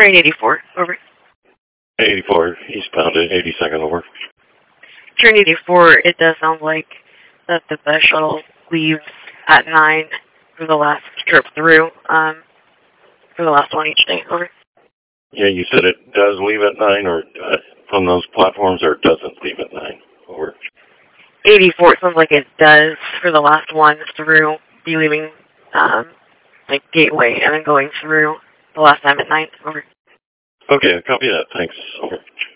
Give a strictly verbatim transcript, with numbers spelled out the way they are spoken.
Train eighty-four, over. eighty-four, eastbound at eighty-second, over. Train eighty-four, it does sound like that the bus shuttle leaves at nine for the last trip through, um, for the last one each day, over. Yeah, you said it does leave at nine, or uh, from those platforms, or it doesn't leave at nine, over. eighty-four, it sounds like it does for the last one through, be leaving, um, like Gateway and then going through the last time at nine, over. Okay, copy that, thanks, over.